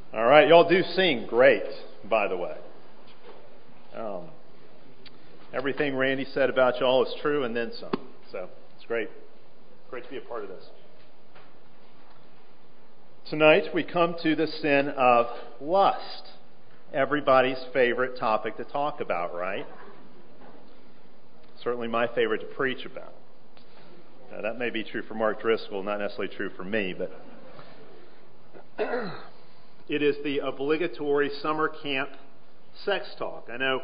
All right, y'all do sing great, by the way. Everything Randy said about y'all is true and then some. So it's great. Great to be a part of this. Tonight we come to the sin of lust. Everybody's favorite topic to talk about, right? Certainly my favorite to preach about. Now, that may be true for Mark Driscoll, not necessarily true for me, but it is the obligatory summer camp sex talk. I know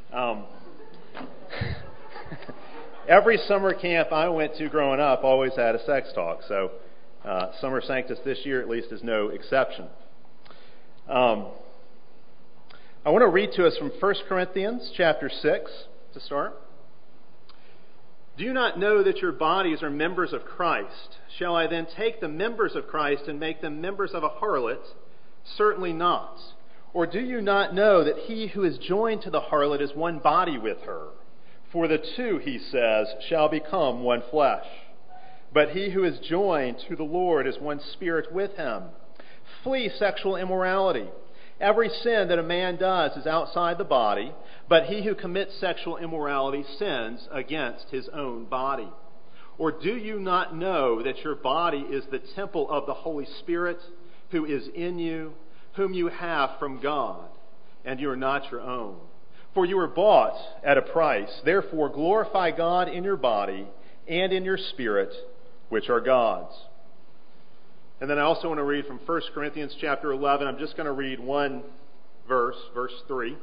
every summer camp I went to growing up always had a sex talk, so Summer Sanctus this year at least is no exception. I want to read to us from 1 Corinthians chapter 6 to start. Do you not know that your bodies are members of Christ? Shall I then take the members of Christ and make them members of a harlot? Certainly not. Or do you not know that he who is joined to the harlot is one body with her? For the two, he says, shall become one flesh. But he who is joined to the Lord is one spirit with him. Flee sexual immorality. Every sin that a man does is outside the body, but he who commits sexual immorality sins against his own body. Or do you not know that your body is the temple of the Holy Spirit who is in you, whom you have from God, and you are not your own? For you were bought at a price. Therefore glorify God in your body and in your spirit, which are God's. And then I also want to read from 1 Corinthians chapter 11. I'm just going to read one verse, verse 3.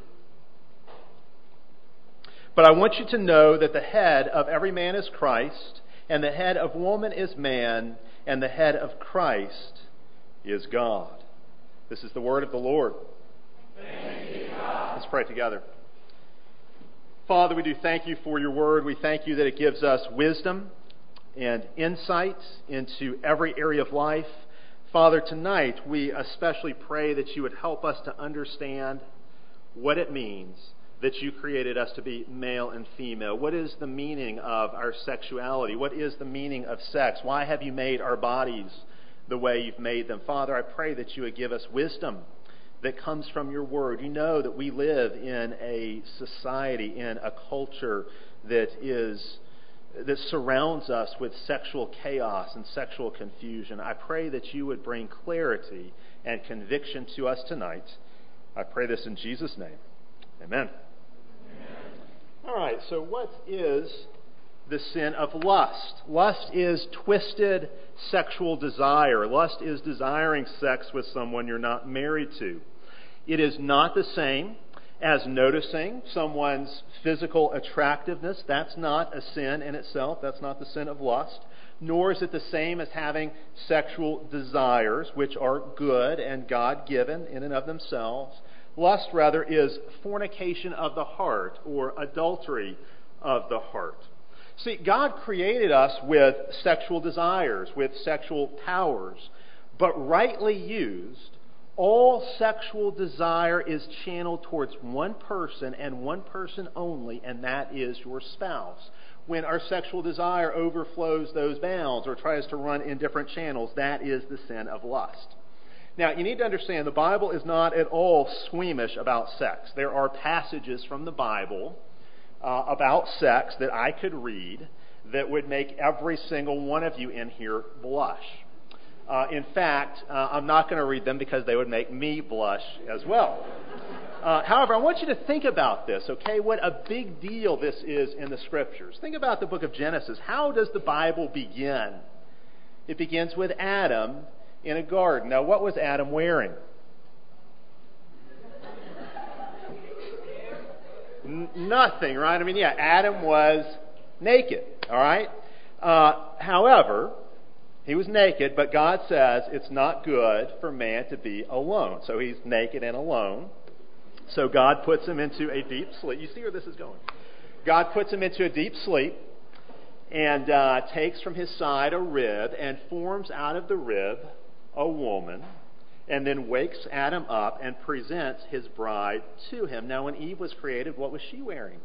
But I want you to know that the head of every man is Christ, and the head of woman is man, and the head of Christ is God. This is the word of the Lord. Thanks be to God. Let's pray together. Father, we do thank you for your word. We thank you that it gives us wisdom and insight into every area of life. Father, tonight we especially pray that you would help us to understand what it means that you created us to be male and female. What is the meaning of our sexuality? What is the meaning of sex? Why have you made our bodies the way you've made them? Father, I pray that you would give us wisdom that comes from your word. You know that we live in a society, in a culture that surrounds us with sexual chaos and sexual confusion. I pray that you would bring clarity and conviction to us tonight. I pray this in Jesus' name. Amen. All right, so what is the sin of lust? Lust is twisted sexual desire. Lust is desiring sex with someone you're not married to. It is not the same as noticing someone's physical attractiveness. That's not a sin in itself. That's not the sin of lust. Nor is it the same as having sexual desires, which are good and God-given in and of themselves. Lust, rather, is fornication of the heart or adultery of the heart. See, God created us with sexual desires, with sexual powers, but rightly used, all sexual desire is channeled towards one person and one person only, and that is your spouse. When our sexual desire overflows those bounds or tries to run in different channels, that is the sin of lust. Now, you need to understand the Bible is not at all squeamish about sex. There are passages from the Bible about sex that I could read that would make every single one of you in here blush. In fact, I'm not going to read them because they would make me blush as well. However, I want you to think about this, okay? What a big deal this is in the Scriptures. Think about the book of Genesis. How does the Bible begin? It begins with Adam in a garden. Now, what was Adam wearing? Nothing, right? I mean, yeah, Adam was naked, all right? However, he was naked, but God says it's not good for man to be alone. So he's naked and alone. So God puts him into a deep sleep. You see where this is going? God puts him into a deep sleep and takes from his side a rib and forms out of the rib a woman, and then wakes Adam up and presents his bride to him. Now, when Eve was created, what was she wearing?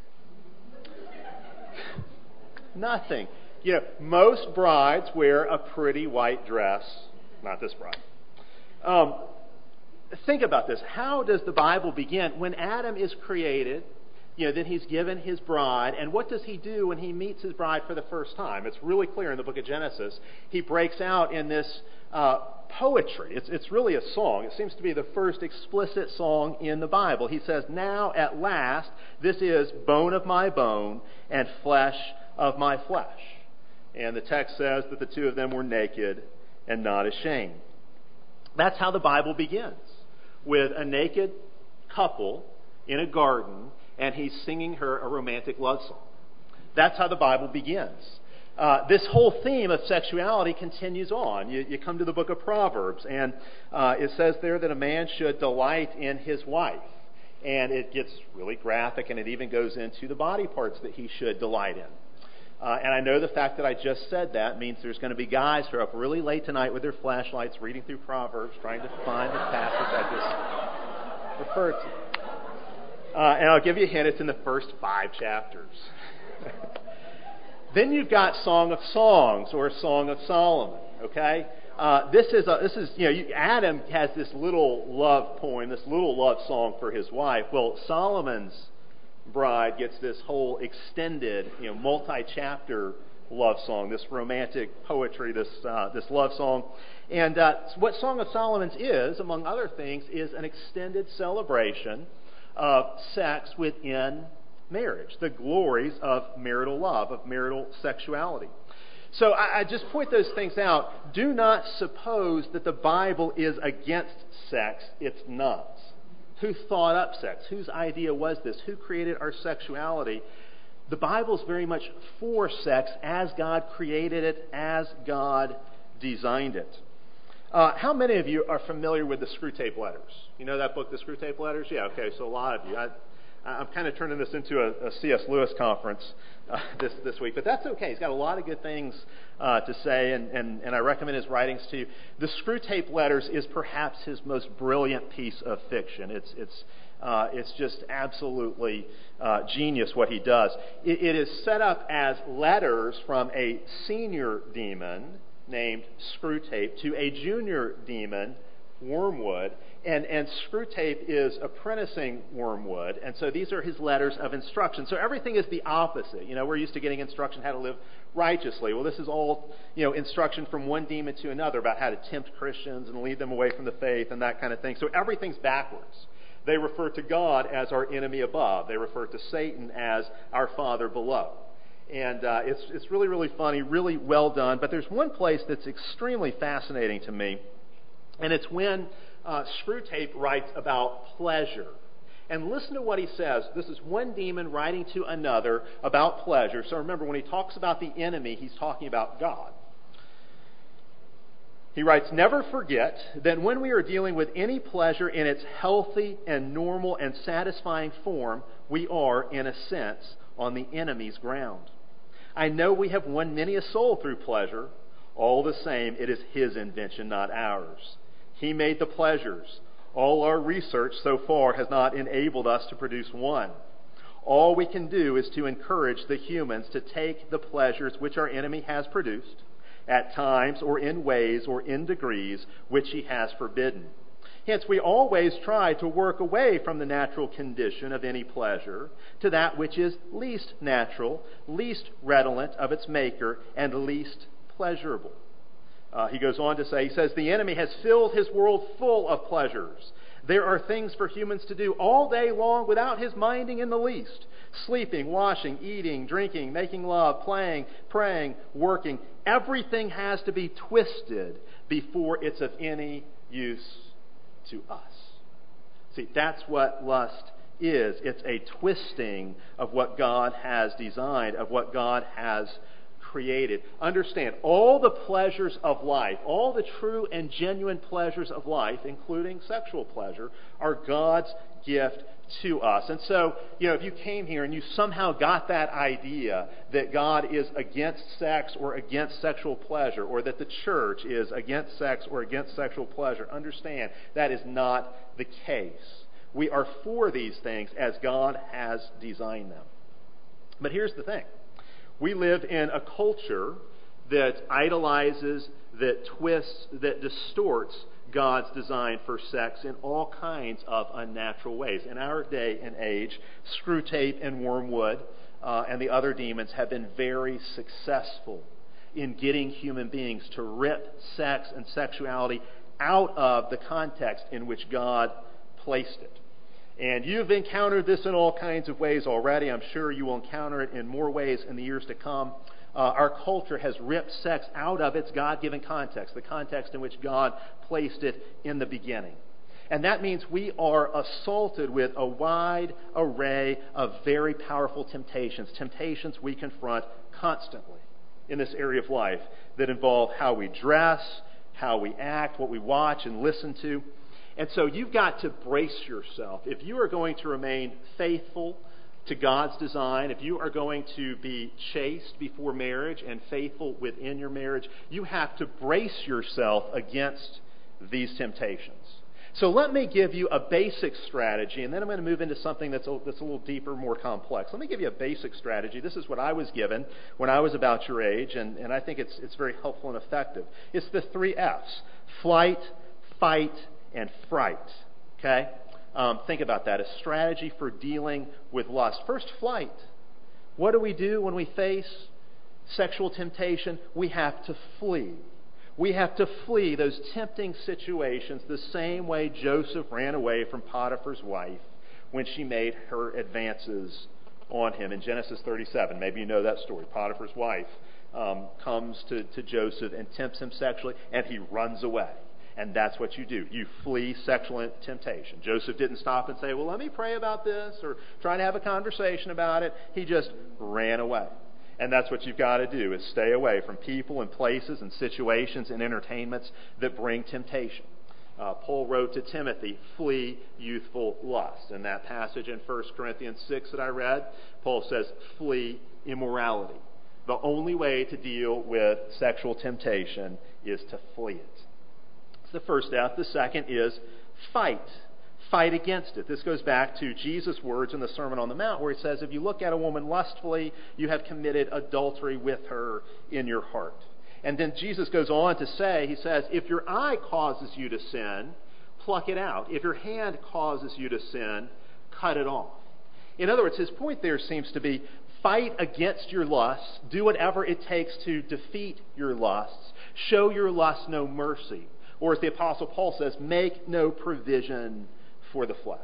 Nothing. You know, most brides wear a pretty white dress. Not this bride. think about this. How does the Bible begin? When Adam is created, then he's given his bride. And what does he do when he meets his bride for the first time? It's really clear in the book of Genesis. He breaks out in this poetry. It's really a song. It seems to be the first explicit song in the Bible. He says, "Now at last, this is bone of my bone and flesh of my flesh." And the text says that the two of them were naked and not ashamed. That's how the Bible begins, with a naked couple in a garden, and he's singing her a romantic love song. That's how the Bible begins. This whole theme of sexuality continues on. You come to the book of Proverbs, and it says there that a man should delight in his wife. And it gets really graphic, and it even goes into the body parts that he should delight in. And I know the fact that I just said that means there's going to be guys who are up really late tonight with their flashlights reading through Proverbs, trying to find the passage I just referred to. And I'll give you a hint, it's in the first 5 chapters. Then you've got Song of Songs, or Song of Solomon, okay? Adam has this little love poem, this little love song for his wife. Well, Solomon's bride gets this whole extended, multi-chapter love song, this romantic poetry, this love song. And what Song of Solomon is, among other things, is an extended celebration of sex within marriage, the glories of marital love, of marital sexuality. So I just point those things out. Do not suppose that the Bible is against sex. It's not. Who thought up sex? Whose idea was this? Who created our sexuality? The Bible's very much for sex as God created it, as God designed it. How many of you are familiar with the Screwtape Letters? You know that book, The Screwtape Letters? Yeah, okay, so a lot of you. I'm kind of turning this into a C.S. Lewis conference this week, but that's okay. He's got a lot of good things to say, and I recommend his writings to you. The Screwtape Letters is perhaps his most brilliant piece of fiction. It's just absolutely genius what he does. It is set up as letters from a senior demon named Screwtape to a junior demon, Wormwood, and Screwtape is apprenticing Wormwood, and so these are his letters of instruction. So everything is the opposite. We're used to getting instruction how to live righteously. Well, this is all, instruction from one demon to another about how to tempt Christians and lead them away from the faith and that kind of thing. So everything's backwards. They refer to God as our enemy above. They refer to Satan as our father below. And it's really, really funny, really well done. But there's one place that's extremely fascinating to me, and it's when Screwtape writes about pleasure. And listen to what he says. This is one demon writing to another about pleasure. So remember, when he talks about the enemy, he's talking about God. He writes, "Never forget that when we are dealing with any pleasure in its healthy and normal and satisfying form, we are, in a sense, on the enemy's ground. I know we have won many a soul through pleasure. All the same, it is his invention, not ours. He made the pleasures. All our research so far has not enabled us to produce one. All we can do is to encourage the humans to take the pleasures which our enemy has produced, at times or in ways or in degrees which he has forbidden. Hence, we always try to work away from the natural condition of any pleasure to that which is least natural, least redolent of its maker, and least pleasurable." He goes on to say, he says, "The enemy has filled his world full of pleasures. There are things for humans to do all day long without his minding in the least. Sleeping, washing, eating, drinking, making love, playing, praying, working. Everything has to be twisted before it's of any use to us." See, that's what lust is. It's a twisting of what God has designed, of what God has created. Understand, all the pleasures of life, all the true and genuine pleasures of life, including sexual pleasure, are God's gift to us. And so, if you came here and you somehow got that idea that God is against sex or against sexual pleasure, or that the church is against sex or against sexual pleasure, understand that is not the case. We are for these things as God has designed them. But here's the thing. We live in a culture that idolizes, that twists, that distorts God's design for sex in all kinds of unnatural ways. In our day and age, Screwtape and Wormwood and the other demons have been very successful in getting human beings to rip sex and sexuality out of the context in which God placed it. And you've encountered this in all kinds of ways already. I'm sure you will encounter it in more ways in the years to come. Our culture has ripped sex out of its God-given context, the context in which God placed it in the beginning. And that means we are assaulted with a wide array of very powerful temptations we confront constantly in this area of life that involve how we dress, how we act, what we watch and listen to. And so you've got to brace yourself. If you are going to remain faithful to God's design, if you are going to be chaste before marriage and faithful within your marriage, you have to brace yourself against these temptations. So let me give you a basic strategy, and then I'm going to move into something that's a little deeper, more complex. Let me give you a basic strategy. This is what I was given when I was about your age, and I think it's very helpful and effective. It's the 3 F's: flight, fight, and fright. Okay? Think about that. A strategy for dealing with lust. First, flight. What do we do when we face sexual temptation? We have to flee. We have to flee those tempting situations the same way Joseph ran away from Potiphar's wife when she made her advances on him in Genesis 37. Maybe you know that story. Potiphar's wife comes to Joseph and tempts him sexually, and he runs away. And that's what you do. You flee sexual temptation. Joseph didn't stop and say, well, let me pray about this, or try to have a conversation about it. He just ran away. And that's what you've got to do, is stay away from people and places and situations and entertainments that bring temptation. Paul wrote to Timothy, flee youthful lust. In that passage in 1 Corinthians 6 that I read, Paul says, flee immorality. The only way to deal with sexual temptation is to flee it. It's the first F. The second is fight. Fight against it. This goes back to Jesus' words in the Sermon on the Mount, where he says, if you look at a woman lustfully, you have committed adultery with her in your heart. And then Jesus goes on to say, he says, if your eye causes you to sin, pluck it out. If your hand causes you to sin, cut it off. In other words, his point there seems to be, fight against your lusts, do whatever it takes to defeat your lusts, show your lusts no mercy. Or as the Apostle Paul says, make no provision for the flesh.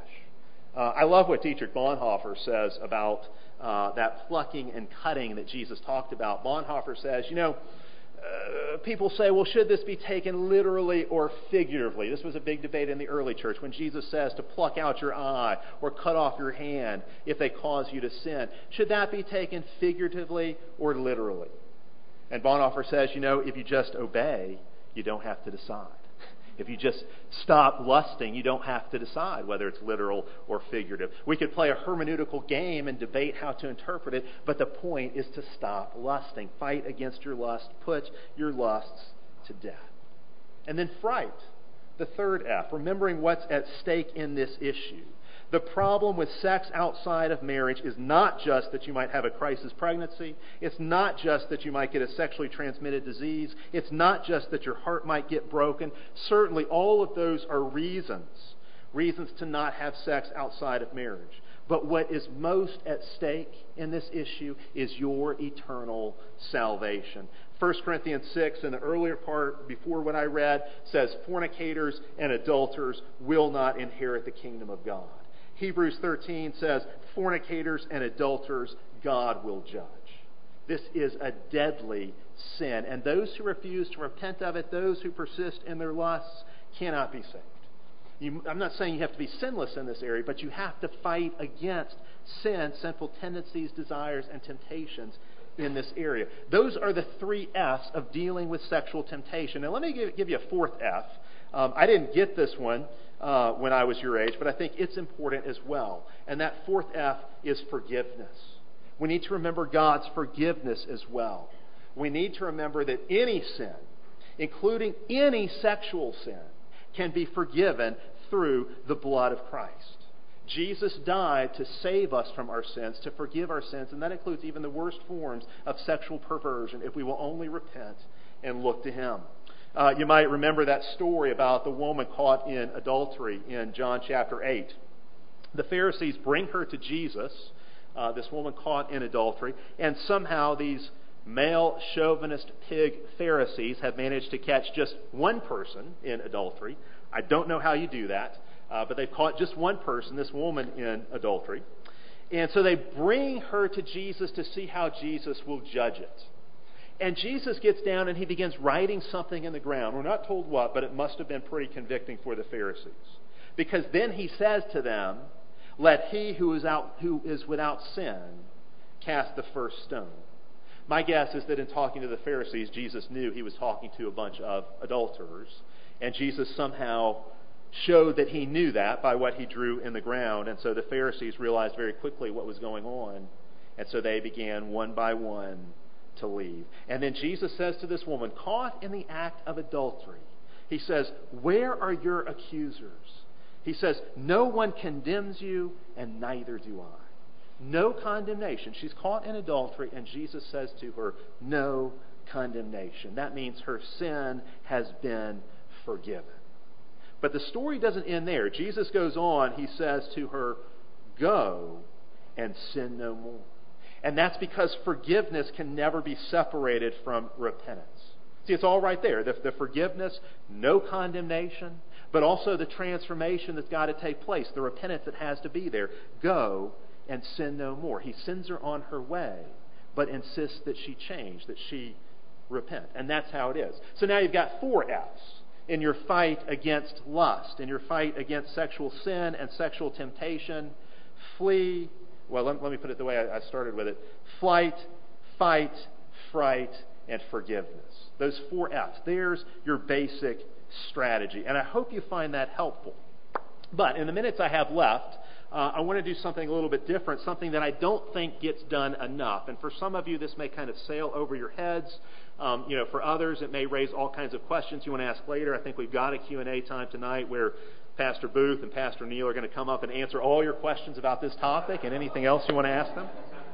I love what Dietrich Bonhoeffer says about that plucking and cutting that Jesus talked about. Bonhoeffer says, people say, well, should this be taken literally or figuratively? This was a big debate in the early church when Jesus says to pluck out your eye or cut off your hand if they cause you to sin. Should that be taken figuratively or literally? And Bonhoeffer says, if you just obey, you don't have to decide. If you just stop lusting, you don't have to decide whether it's literal or figurative. We could play a hermeneutical game and debate how to interpret it, but the point is to stop lusting. Fight against your lust. Put your lusts to death. And then fright, the third F, remembering what's at stake in this issue. The problem with sex outside of marriage is not just that you might have a crisis pregnancy. It's not just that you might get a sexually transmitted disease. It's not just that your heart might get broken. Certainly all of those are reasons to not have sex outside of marriage. But what is most at stake in this issue is your eternal salvation. 1 Corinthians 6, in the earlier part, before what I read, says fornicators and adulterers will not inherit the kingdom of God. Hebrews 13 says, fornicators and adulterers God will judge. This is a deadly sin, and those who refuse to repent of it, those who persist in their lusts, cannot be saved. I'm not saying you have to be sinless in this area, but you have to fight against sin, sinful tendencies, desires, and temptations in this area. Those are the 3 F's of dealing with sexual temptation. Now let me give you a 4th F. I didn't get this one when I was your age, but I think it's important as well. And that 4th F is forgiveness. We need to remember God's forgiveness as well. We need to remember that any sin, including any sexual sin, can be forgiven through the blood of Christ. Jesus died to save us from our sins, to forgive our sins, and that includes even the worst forms of sexual perversion if we will only repent and look to Him. You might remember that story about the woman caught in adultery in John chapter 8. The Pharisees bring her to Jesus, this woman caught in adultery, and somehow these male chauvinist pig Pharisees have managed to catch just one person in adultery. I don't know how you do that, but they've caught just one person, this woman, in adultery. And so they bring her to Jesus to see how Jesus will judge it. And Jesus gets down and he begins writing something in the ground. We're not told what, but it must have been pretty convicting for the Pharisees. Because then he says to them, "Let he who is without sin cast the first stone." My guess is that in talking to the Pharisees, Jesus knew he was talking to a bunch of adulterers. And Jesus somehow showed that he knew that by what he drew in the ground. And so the Pharisees realized very quickly what was going on. And so they began one by one to leave. And then Jesus says to this woman, caught in the act of adultery, he says, "Where are your accusers?" He says, "No one condemns you, and neither do I." No condemnation. She's caught in adultery, and Jesus says to her, no condemnation. That means her sin has been forgiven. But the story doesn't end there. Jesus goes on, he says to her, "Go and sin no more." And that's because forgiveness can never be separated from repentance. See, it's all right there. The forgiveness, no condemnation, but also the transformation that's got to take place, the repentance that has to be there. Go and sin no more. He sends her on her way, but insists that she change, that she repent. And that's how it is. So now you've got 4 F's in your fight against lust, in your fight against sexual sin and sexual temptation. Flee. Well, let me put it the way I started with it. Flight, fight, fright, and forgiveness. Those 4 F's. There's your basic strategy. And I hope you find that helpful. But in the minutes I have left, I want to do something a little bit different, something that I don't think gets done enough. And for some of you, this may kind of sail over your heads. For others, it may raise all kinds of questions you want to ask later. I think we've got a Q&A time tonight where Pastor Booth and Pastor Neil are going to come up and answer all your questions about this topic and anything else you want to ask them.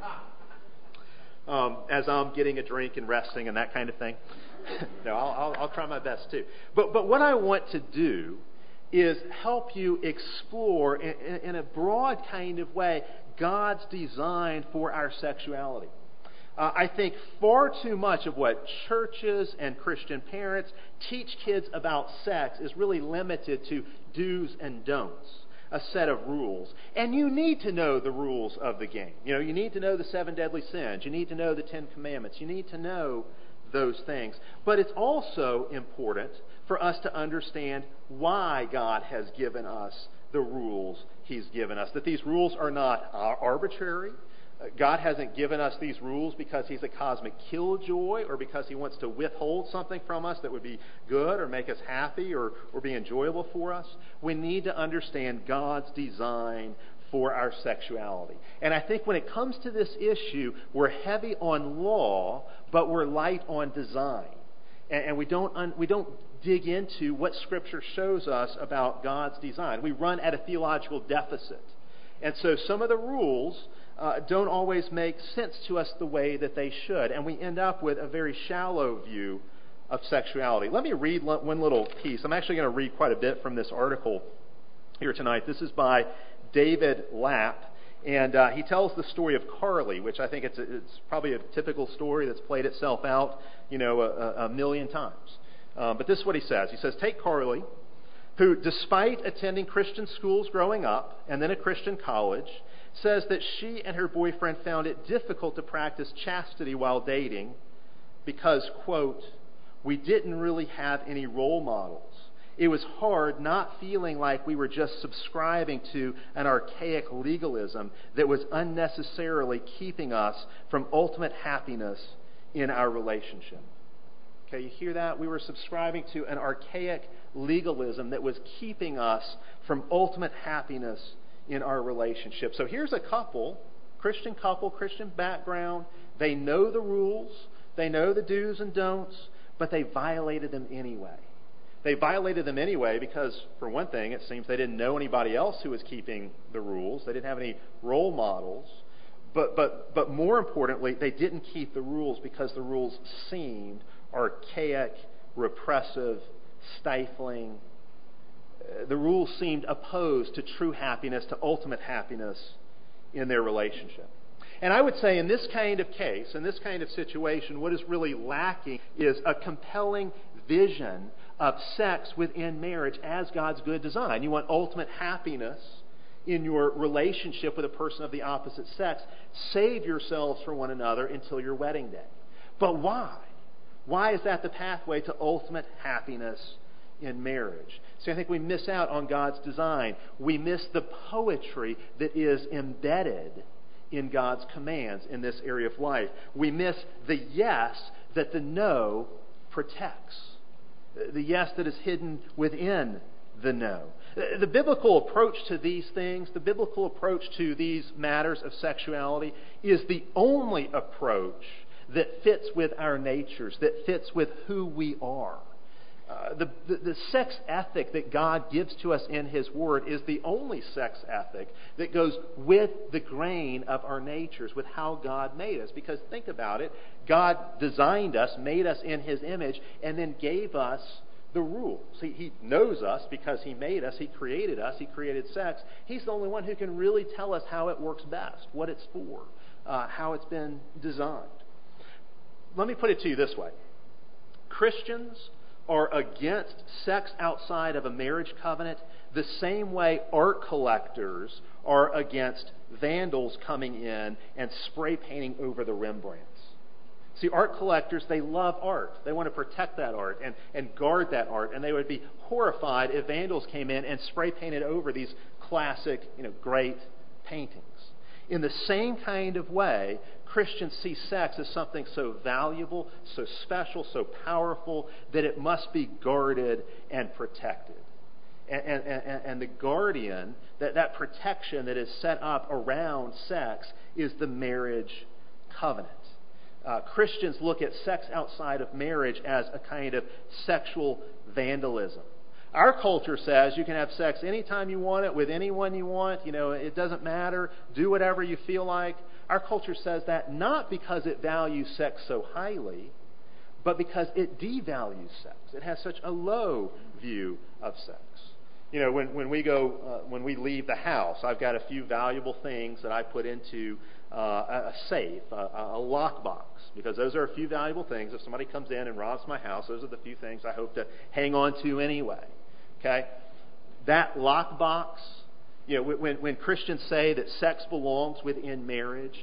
As I'm getting a drink and resting and that kind of thing. No, I'll try my best too. But what I want to do is help you explore in a broad kind of way God's design for our sexuality. I think far too much of what churches and Christian parents teach kids about sex is really limited to do's and don'ts, a set of rules. And you need to know the rules of the game. You need to know the 7 deadly sins. You need to know the 10 commandments. You need to know those things. But it's also important for us to understand why God has given us the rules He's given us. That these rules are not arbitrary. God hasn't given us these rules because He's a cosmic killjoy or because He wants to withhold something from us that would be good or make us happy or be enjoyable for us. We need to understand God's design for our sexuality. And I think when it comes to this issue, we're heavy on law, but we're light on design. And we don't dig into what Scripture shows us about God's design. We run at a theological deficit. And so some of the rules don't always make sense to us the way that they should. And we end up with a very shallow view of sexuality. Let me read one little piece. I'm actually going to read quite a bit from this article here tonight. This is by David Lapp. And he tells the story of Carly, which I think it's probably a typical story that's played itself out, a million times. But this is what he says. He says, take Carly, who, despite attending Christian schools growing up and then a Christian college, says that she and her boyfriend found it difficult to practice chastity while dating because, quote, we didn't really have any role models. It was hard not feeling like we were just subscribing to an archaic legalism that was unnecessarily keeping us from ultimate happiness in our relationship. Okay, you hear that? We were subscribing to an archaic legalism that was keeping us from ultimate happiness in our relationship. So here's a couple, Christian background. They know the rules. They know the do's and don'ts, but they violated them anyway. They violated them anyway because, for one thing, it seems they didn't know anybody else who was keeping the rules. They didn't have any role models. But more importantly, they didn't keep the rules because the rules seemed archaic repressive, stifling. The rules seemed opposed to true happiness, to ultimate happiness in their relationship. And I would say in this kind of case, in this kind of situation, what is really lacking is a compelling vision of sex within marriage as God's good design. You want ultimate happiness in your relationship with a person of the opposite sex. Save yourselves for one another until your wedding day. But why? Why is that the pathway to ultimate happiness in marriage? So I think we miss out on God's design. We miss the poetry that is embedded in God's commands in this area of life. We miss the yes that the no protects. The yes that is hidden within the no. The biblical approach to these things, the biblical approach to these matters of sexuality is the only approach that fits with our natures, that fits with who we are. The sex ethic that God gives to us in His Word is the only sex ethic that goes with the grain of our natures, with how God made us. Because think about it, God designed us, made us in His image, and then gave us the rules. He knows us because He made us, He created sex. He's the only one who can really tell us how it works best, what it's for, how it's been designed. Let me put it to you this way. Christians are against sex outside of a marriage covenant the same way art collectors are against vandals coming in and spray painting over the Rembrandts. See, art collectors, they love art. They want to protect that art and guard that art, and they would be horrified if vandals came in and spray painted over these classic, great paintings. In the same kind of way, Christians see sex as something so valuable, so special, so powerful, that it must be guarded and protected. And the guardian, that protection that is set up around sex is the marriage covenant. Christians look at sex outside of marriage as a kind of sexual vandalism. Our culture says you can have sex anytime you want it, with anyone you want. It doesn't matter. Do whatever you feel like. Our culture says that not because it values sex so highly, but because it devalues sex. It has such a low view of sex. When we leave the house, I've got a few valuable things that I put into a safe, a lockbox, because those are a few valuable things. If somebody comes in and robs my house, those are the few things I hope to hang on to anyway. Okay? That lockbox, when Christians say that sex belongs within marriage,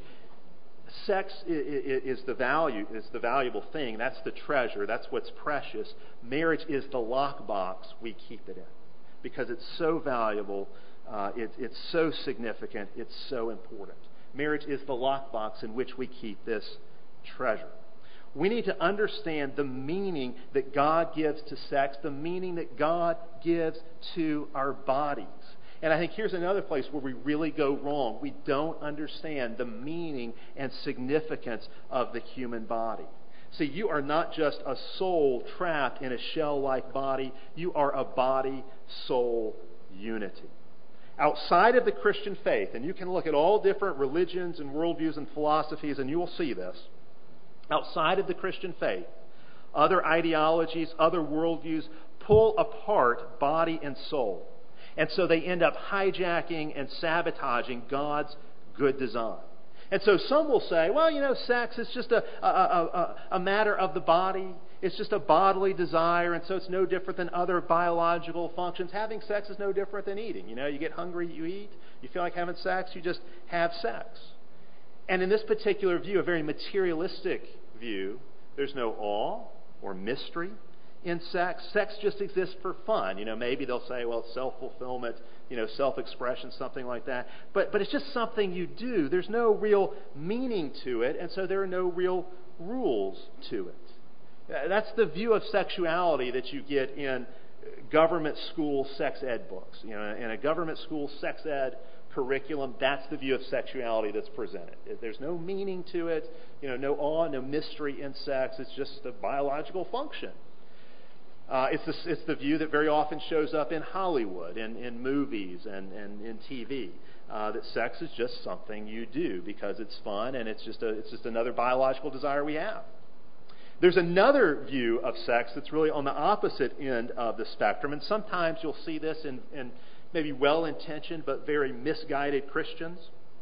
sex is the valuable thing. That's the treasure. That's what's precious. Marriage is the lockbox we keep it in, because it's so valuable. It's so significant. It's so important. Marriage is the lockbox in which we keep this treasure. We need to understand the meaning that God gives to sex, the meaning that God gives to our bodies. And I think here's another place where we really go wrong. We don't understand the meaning and significance of the human body. See, you are not just a soul trapped in a shell-like body. You are a body-soul unity. Outside of the Christian faith, and you can look at all different religions and worldviews and philosophies, and you will see this. Outside of the Christian faith, other ideologies, other worldviews pull apart body and soul. And so they end up hijacking and sabotaging God's good design. And so some will say, well, sex is just a matter of the body. It's just a bodily desire, and so it's no different than other biological functions. Having sex is no different than eating. You get hungry, you eat. You feel like having sex, you just have sex. And in this particular view, a very materialistic view, there's no awe or mystery in sex. Sex just exists for fun. Maybe they'll say, well, it's self-fulfillment, self-expression, something like that. But it's just something you do. There's no real meaning to it, and so there are no real rules to it. That's the view of sexuality that you get in government school sex ed books. In a government school sex ed curriculum, that's the view of sexuality that's presented. There's no meaning to it, no awe, no mystery in sex. It's just a biological function. It's the view that very often shows up in Hollywood, in movies and in TV, that sex is just something you do because it's fun and it's just another biological desire we have. There's another view of sex that's really on the opposite end of the spectrum, and sometimes you'll see this in maybe well-intentioned but very misguided Christians.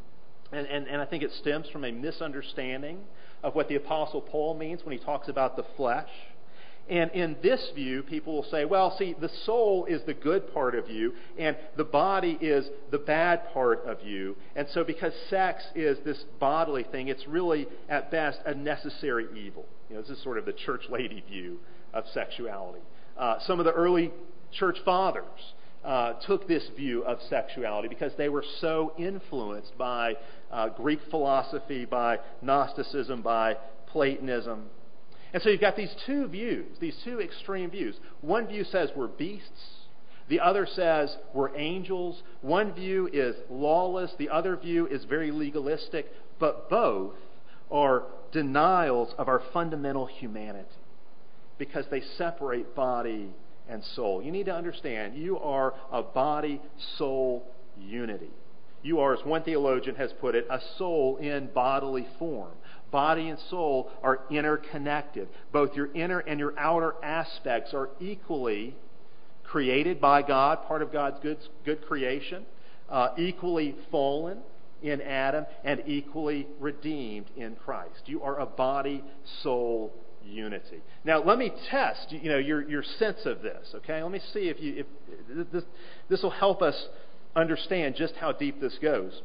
And I think it stems from a misunderstanding of what the Apostle Paul means when he talks about the flesh. And in this view, people will say, well, see, the soul is the good part of you, and the body is the bad part of you. And so because sex is this bodily thing, it's really, at best, a necessary evil. This is sort of the church lady view of sexuality. Some of the early church fathers took this view of sexuality because they were so influenced by Greek philosophy, by Gnosticism, by Platonism. And so you've got these two views, these two extreme views. One view says we're beasts. The other says we're angels. One view is lawless. The other view is very legalistic. But both are denials of our fundamental humanity because they separate body and soul. You need to understand, you are a body-soul unity. You are, as one theologian has put it, a soul in bodily form. Body and soul are interconnected. Both your inner and your outer aspects are equally created by God, part of God's good creation, equally fallen in Adam, and equally redeemed in Christ. You are a body-soul unity. Now, let me test your sense of this. Okay, let me see if this will help us understand just how deep this goes.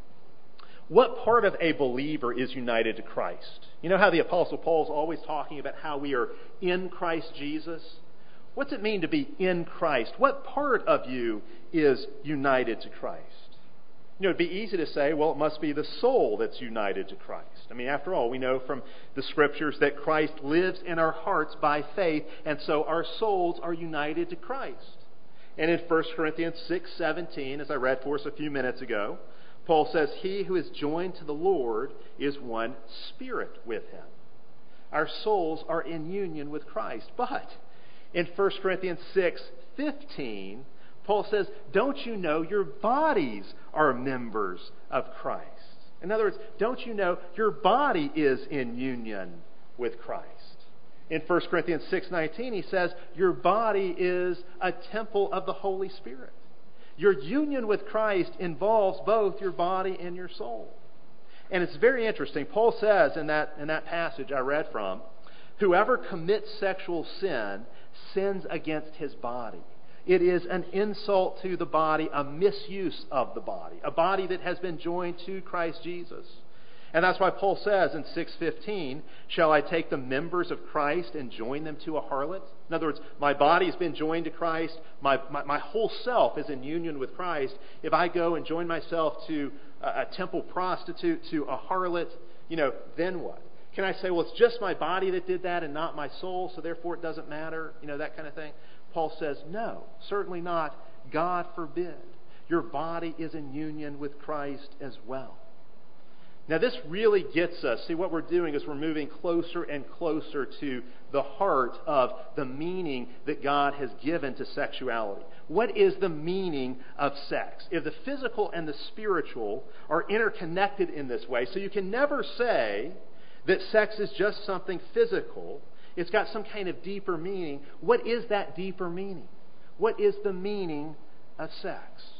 What part of a believer is united to Christ? You know how the Apostle Paul is always talking about how we are in Christ Jesus? What's it mean to be in Christ? What part of you is united to Christ? It'd be easy to say, well, it must be the soul that's united to Christ. I mean, after all, we know from the Scriptures that Christ lives in our hearts by faith, and so our souls are united to Christ. And in 1 Corinthians 6:17, as I read for us a few minutes ago, Paul says, he who is joined to the Lord is one spirit with him. Our souls are in union with Christ. But in 1 Corinthians 6:15, Paul says, don't you know your bodies are members of Christ? In other words, don't you know your body is in union with Christ? In 1 Corinthians 6:19, he says, your body is a temple of the Holy Spirit. Your union with Christ involves both your body and your soul. And it's very interesting. Paul says in that passage I read from, whoever commits sexual sin sins against his body. It is an insult to the body, a misuse of the body, a body that has been joined to Christ Jesus. And that's why Paul says in 6:15, shall I take the members of Christ and join them to a harlot? In other words, my body's been joined to Christ. My whole self is in union with Christ. If I go and join myself to a temple prostitute, to a harlot, then what? Can I say, well, it's just my body that did that and not my soul, so therefore it doesn't matter, that kind of thing? Paul says, no, certainly not. God forbid. Your body is in union with Christ as well. Now, this really gets us. See, what we're doing is we're moving closer and closer to the heart of the meaning that God has given to sexuality. What is the meaning of sex? If the physical and the spiritual are interconnected in this way, so you can never say that sex is just something physical. It's got some kind of deeper meaning. What is that deeper meaning? What is the meaning of sex?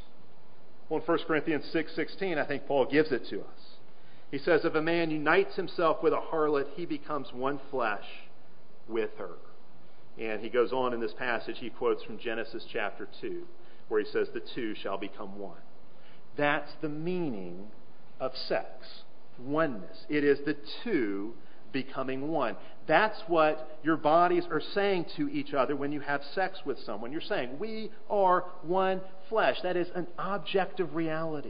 Well, in 1 Corinthians 6:16, I think Paul gives it to us. He says, if a man unites himself with a harlot, he becomes one flesh with her. And he goes on in this passage, he quotes from Genesis chapter 2, where he says, the two shall become one. That's the meaning of sex. Oneness. It is the two becoming one. That's what your bodies are saying to each other when you have sex with someone. You're saying, we are one flesh. That is an objective reality.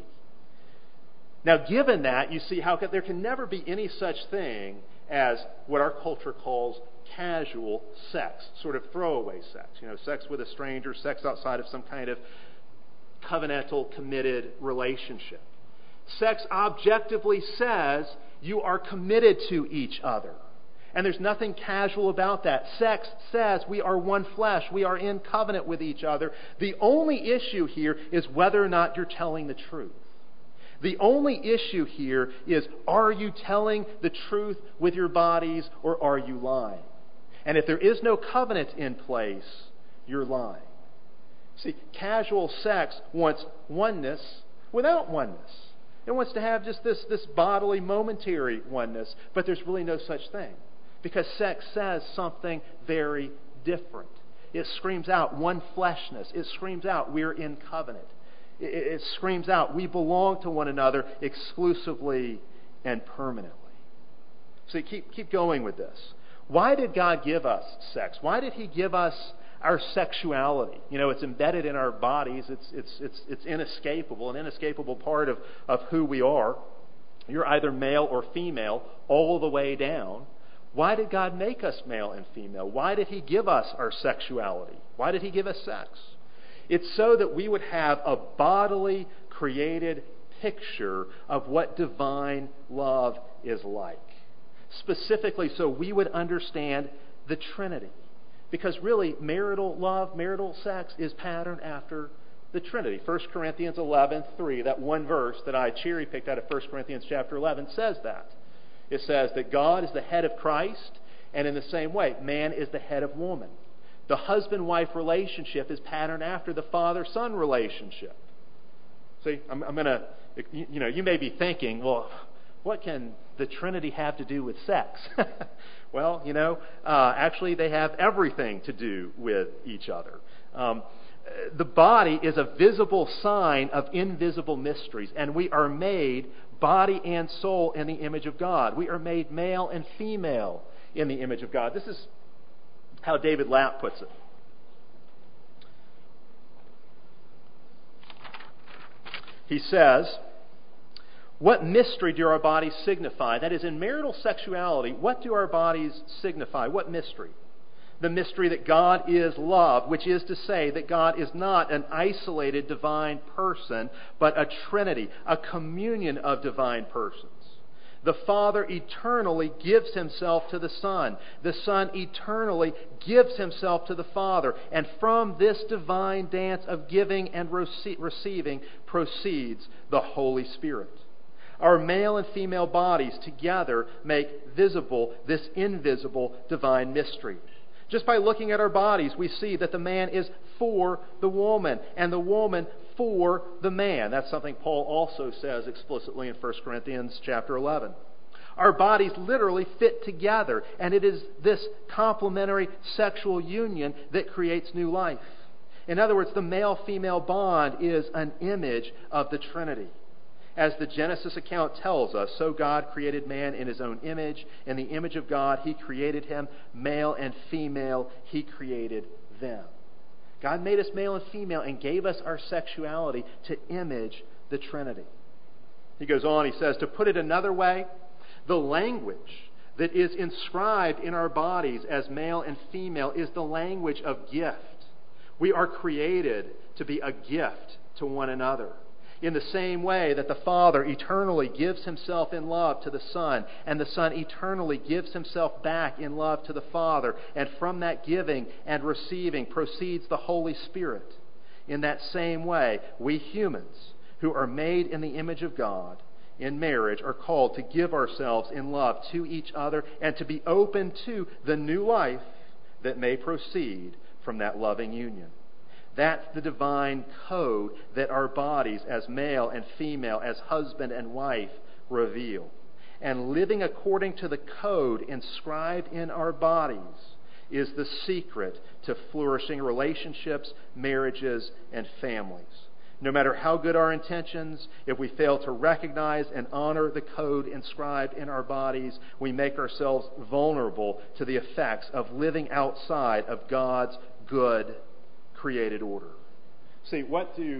Now, given that, you see how there can never be any such thing as what our culture calls casual sex, sort of throwaway sex. Sex with a stranger, sex outside of some kind of covenantal, committed relationship. Sex objectively says you are committed to each other. And there's nothing casual about that. Sex says we are one flesh. We are in covenant with each other. The only issue here is whether or not you're telling the truth. The only issue here is, are you telling the truth with your bodies or are you lying? And if there is no covenant in place, you're lying. See, casual sex wants oneness without oneness. It wants to have just this bodily, momentary oneness, but there's really no such thing. Because sex says something very different. It screams out one fleshness. It screams out we're in covenant. It screams out we belong to one another exclusively and permanently. So keep going with this. Why did God give us sex? Why did He give us our sexuality? You know, it's embedded in our bodies. It's inescapable, an inescapable part of who we are. You're either male or female all the way down. Why did God make us male and female? Why did He give us our sexuality? Why did He give us sex? It's so that we would have a bodily, created picture of what divine love is like. Specifically, so we would understand the Trinity. Because really, marital love, marital sex is patterned after the Trinity. 1 Corinthians 11:3, that one verse that I cherry-picked out of 1 Corinthians chapter 11, says that. It says that God is the head of Christ, and in the same way, man is the head of woman. The husband-wife relationship is patterned after the father-son relationship. See, I'm going to, you may be thinking, well, what can the Trinity have to do with sex? Well, actually they have everything to do with each other. The body is a visible sign of invisible mysteries, and we are made body and soul in the image of God. We are made male and female in the image of God. This is how David Lapp puts it. He says, what mystery do our bodies signify? That is, in marital sexuality, what do our bodies signify? What mystery? The mystery that God is love, which is to say that God is not an isolated divine person, but a trinity, a communion of divine persons. The Father eternally gives Himself to the Son. The Son eternally gives Himself to the Father. And from this divine dance of giving and receiving proceeds the Holy Spirit. Our male and female bodies together make visible this invisible divine mystery. Just by looking at our bodies, we see that the man is for the woman, and the woman for the man. That's something Paul also says explicitly in 1 Corinthians chapter 11. Our bodies literally fit together, and it is this complementary sexual union that creates new life. In other words, the male-female bond is an image of the Trinity. As the Genesis account tells us, so God created man in His own image. In the image of God, He created him. Male and female, He created them. God made us male and female and gave us our sexuality to image the Trinity. He goes on, he says, to put it another way, the language that is inscribed in our bodies as male and female is the language of gift. We are created to be a gift to one another. In the same way that the Father eternally gives Himself in love to the Son, and the Son eternally gives Himself back in love to the Father, and from that giving and receiving proceeds the Holy Spirit. In that same way, we humans, who are made in the image of God, in marriage, are called to give ourselves in love to each other, and to be open to the new life that may proceed from that loving union. That's the divine code that our bodies as male and female, as husband and wife, reveal. And living according to the code inscribed in our bodies is the secret to flourishing relationships, marriages, and families. No matter how good our intentions, if we fail to recognize and honor the code inscribed in our bodies, we make ourselves vulnerable to the effects of living outside of God's good created order. See, what do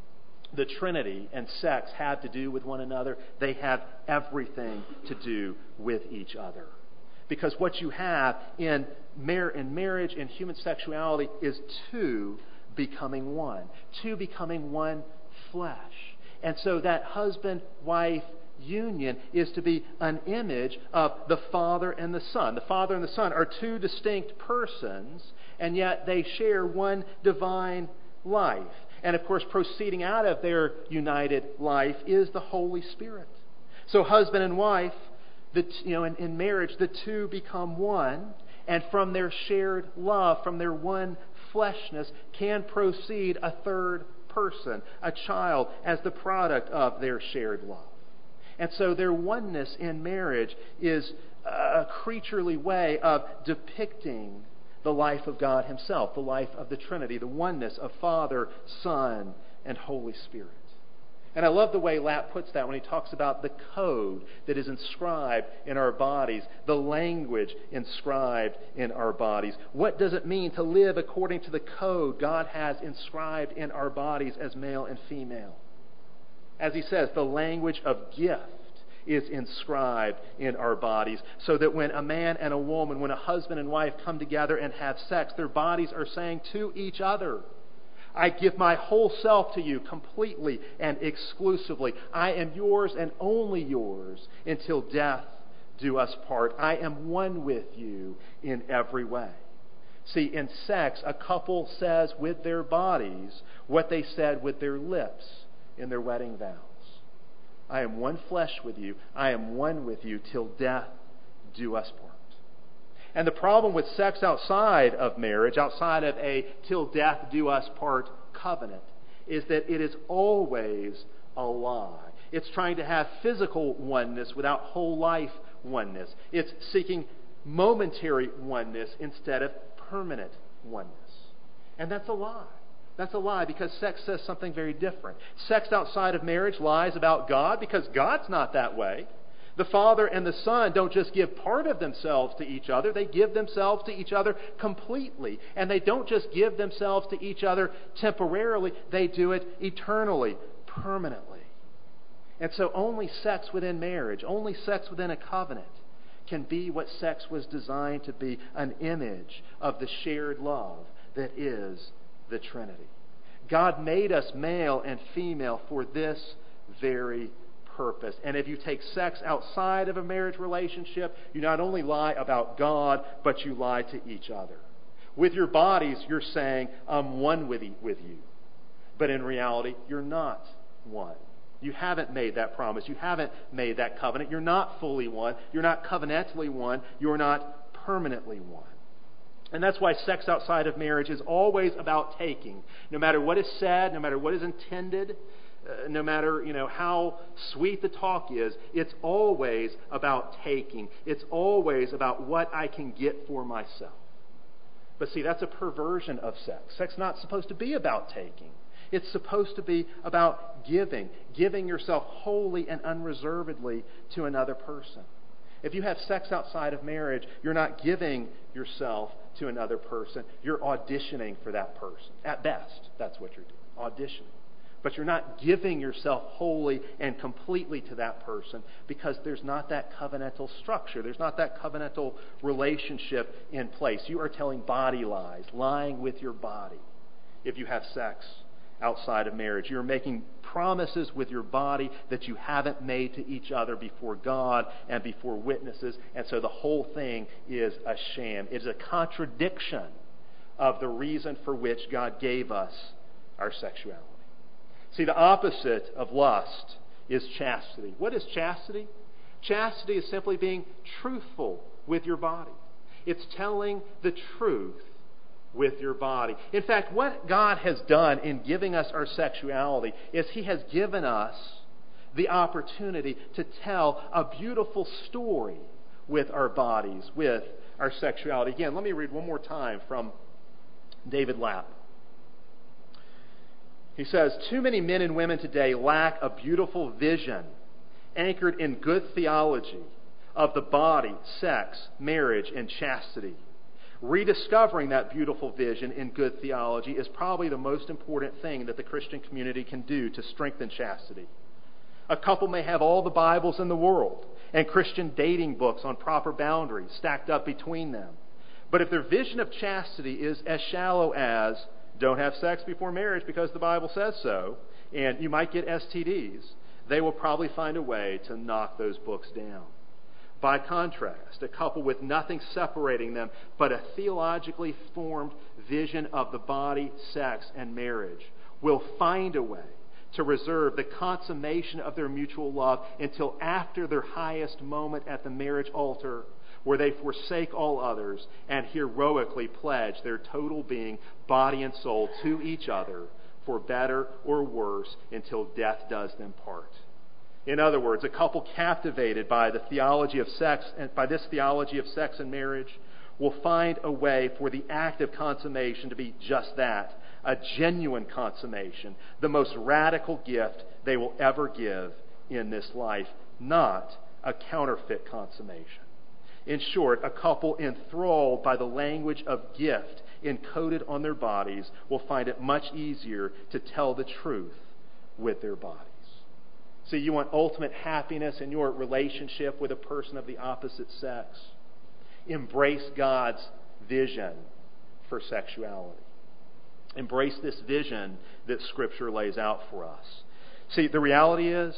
the Trinity and sex have to do with one another? They have everything to do with each other. Because what you have in marriage and human sexuality is two becoming one. Two becoming one flesh. And so that husband-wife union is to be an image of the Father and the Son. The Father and the Son are two distinct persons, and yet they share one divine life. And of course, proceeding out of their united life is the Holy Spirit. So husband and wife, in marriage, the two become one, And from their shared love, from their one fleshness, can proceed a third person, a child, as the product of their shared love. And so their oneness in marriage is a creaturely way of depicting the life of God Himself, the life of the Trinity, the oneness of Father, Son, and Holy Spirit. And I love the way Lapp puts that when he talks about the code that is inscribed in our bodies, the language inscribed in our bodies. What does it mean to live according to the code God has inscribed in our bodies as male and female? As he says, the language of gift is inscribed in our bodies, so that when a man and a woman, when a husband and wife come together and have sex, their bodies are saying to each other, I give my whole self to you completely and exclusively. I am yours and only yours until death do us part. I am one with you in every way. See, in sex, a couple says with their bodies what they said with their lips in their wedding vows. I am one flesh with you. I am one with you till death do us part. And the problem with sex outside of marriage, outside of a till death do us part covenant, is that it is always a lie. It's trying to have physical oneness without whole life oneness. It's seeking momentary oneness instead of permanent oneness. And that's a lie. That's a lie, because sex says something very different. Sex outside of marriage lies about God, because God's not that way. The Father and the Son don't just give part of themselves to each other. They give themselves to each other completely. And they don't just give themselves to each other temporarily. They do it eternally, permanently. And so only sex within marriage, only sex within a covenant can be what sex was designed to be, an image of the shared love that is the Trinity. God made us male and female for this very purpose. And if you take sex outside of a marriage relationship, you not only lie about God, but you lie to each other. With your bodies, you're saying, I'm one with you. But in reality, you're not one. You haven't made that promise. You haven't made that covenant. You're not fully one. You're not covenantally one. You're not permanently one. And that's why sex outside of marriage is always about taking. No matter what is said, no matter what is intended, no matter how sweet the talk is, it's always about taking. It's always about what I can get for myself. But see, that's a perversion of sex. Sex is not supposed to be about taking. It's supposed to be about giving yourself wholly and unreservedly to another person. If you have sex outside of marriage, you're not giving yourself to another person. You're auditioning for that person. At best, that's what you're doing, auditioning. But you're not giving yourself wholly and completely to that person, because there's not that covenantal structure. There's not that covenantal relationship in place. You are telling body lies, lying with your body if you have sex outside of marriage. You're making promises with your body that you haven't made to each other before God and before witnesses, and so the whole thing is a sham. It is a contradiction of the reason for which God gave us our sexuality. See, the opposite of lust is chastity. What is chastity? Chastity is simply being truthful with your body. It's telling the truth with your body. In fact, what God has done in giving us our sexuality is He has given us the opportunity to tell a beautiful story with our bodies, with our sexuality. Again, let me read one more time from David Lapp. He says, too many men and women today lack a beautiful vision anchored in good theology of the body, sex, marriage, and chastity. Rediscovering that beautiful vision in good theology is probably the most important thing that the Christian community can do to strengthen chastity. A couple may have all the Bibles in the world and Christian dating books on proper boundaries stacked up between them. But if their vision of chastity is as shallow as, don't have sex before marriage because the Bible says so, and you might get STDs, they will probably find a way to knock those books down. By contrast, a couple with nothing separating them but a theologically formed vision of the body, sex, and marriage will find a way to reserve the consummation of their mutual love until after their highest moment at the marriage altar, where they forsake all others and heroically pledge their total being, body and soul to each other for better or worse until death does them part. In other words, a couple captivated by the theology of sex, and by this theology of sex and marriage, will find a way for the act of consummation to be just that, a genuine consummation, the most radical gift they will ever give in this life, not a counterfeit consummation. In short, a couple enthralled by the language of gift encoded on their bodies will find it much easier to tell the truth with their bodies. See, you want ultimate happiness in your relationship with a person of the opposite sex? Embrace God's vision for sexuality. Embrace this vision that Scripture lays out for us. See, the reality is,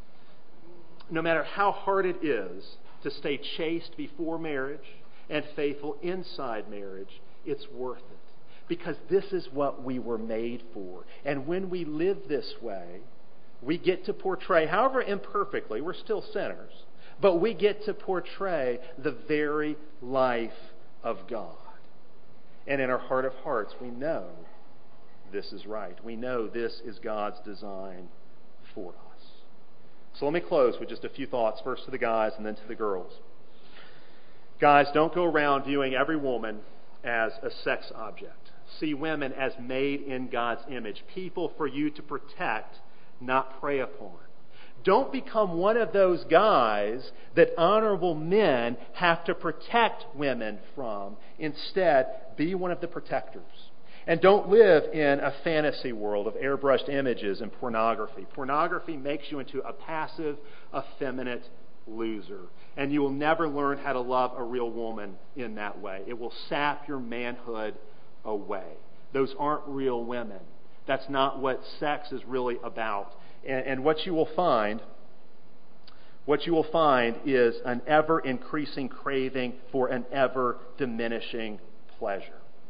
no matter how hard it is to stay chaste before marriage and faithful inside marriage, it's worth it. Because this is what we were made for. And when we live this way, we get to portray, however imperfectly, we're still sinners, but we get to portray the very life of God. And in our heart of hearts, we know this is right. We know this is God's design for us. So let me close with just a few thoughts, first to the guys and then to the girls. Guys, don't go around viewing every woman as a sex object. See women as made in God's image, people for you to protect, not prey upon. Don't become one of those guys that honorable men have to protect women from. Instead, be one of the protectors. And don't live in a fantasy world of airbrushed images and pornography. Pornography makes you into a passive, effeminate loser. And you will never learn how to love a real woman in that way. It will sap your manhood away. Those aren't real women. That's not what sex is really about. And what you will find is an ever-increasing craving for an ever-diminishing pleasure.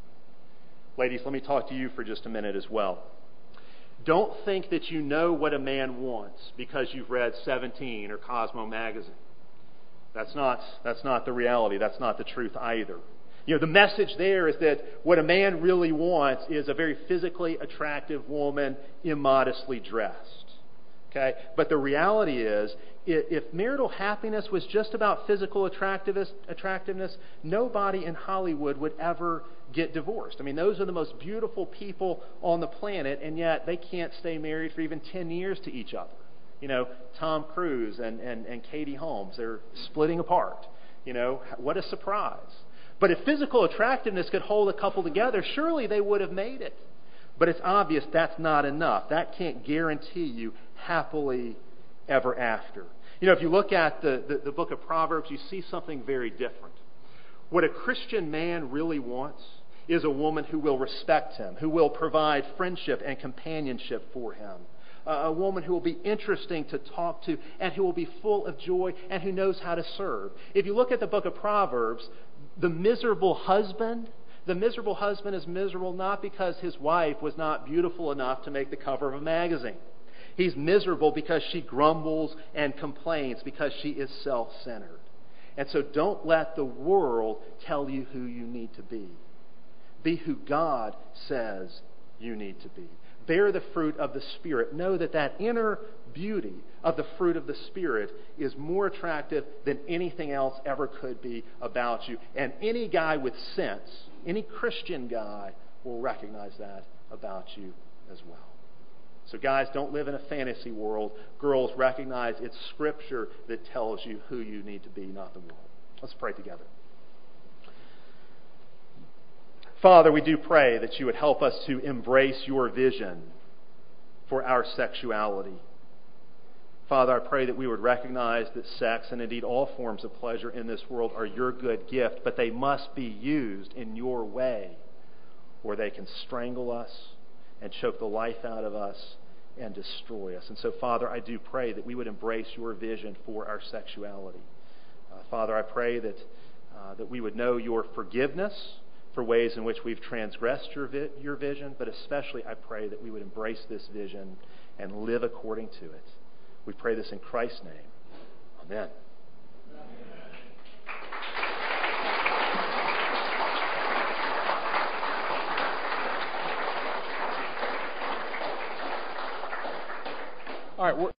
Ladies, let me talk to you for just a minute as well. Don't think that you know what a man wants because you've read 17 or Cosmo magazine. That's not the reality. That's not the truth either. The message there is that what a man really wants is a very physically attractive woman, immodestly dressed. Okay? But the reality is, if marital happiness was just about physical attractiveness, nobody in Hollywood would ever get divorced. I mean, those are the most beautiful people on the planet, and yet they can't stay married for even 10 years to each other. Tom Cruise and Katie Holmes, they're splitting apart. What a surprise. But if physical attractiveness could hold a couple together, surely they would have made it. But it's obvious that's not enough. That can't guarantee you happily ever after. If you look at the book of Proverbs, you see something very different. What a Christian man really wants is a woman who will respect him, who will provide friendship and companionship for him. A woman who will be interesting to talk to and who will be full of joy and who knows how to serve. If you look at the book of Proverbs, the miserable husband is miserable not because his wife was not beautiful enough to make the cover of a magazine. He's miserable because she grumbles and complains, because she is self-centered. And so don't let the world tell you who you need to be. Be who God says you need to be. Bear the fruit of the Spirit. Know that inner beauty of the fruit of the Spirit is more attractive than anything else ever could be about you. And any guy with sense, any Christian guy, will recognize that about you as well. So guys, don't live in a fantasy world. Girls, recognize it's Scripture that tells you who you need to be, not the world. Let's pray together. Father, we do pray that you would help us to embrace your vision for our sexuality. Father, I pray that we would recognize that sex and indeed all forms of pleasure in this world are your good gift, but they must be used in your way, or they can strangle us and choke the life out of us and destroy us. And so, Father, I do pray that we would embrace your vision for our sexuality. Father, I pray that we would know your forgiveness for ways in which we've transgressed your vision, but especially I pray that we would embrace this vision and live according to it. We pray this in Christ's name. Amen. All right.